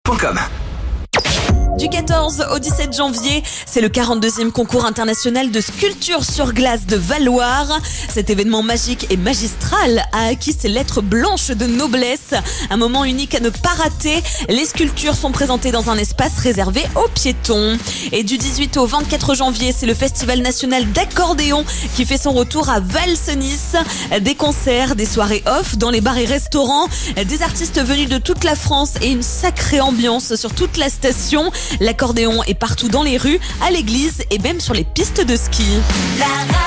radioscoop.com. Du 14 au 17 janvier, c'est le 42e concours international de sculpture sur glace de Valloire. Cet événement magique et magistral a acquis ses lettres blanches de noblesse. Un moment unique à ne pas rater. Les sculptures sont présentées dans un espace réservé aux piétons. Et du 18 au 24 janvier, c'est le Festival national d'accordéon qui fait son retour à Val-Cenis. Des concerts, des soirées off dans les bars et restaurants, des artistes venus de toute la France et une sacrée ambiance sur toute la station. L'accordéon est partout dans les rues, à l'église et même sur les pistes de ski.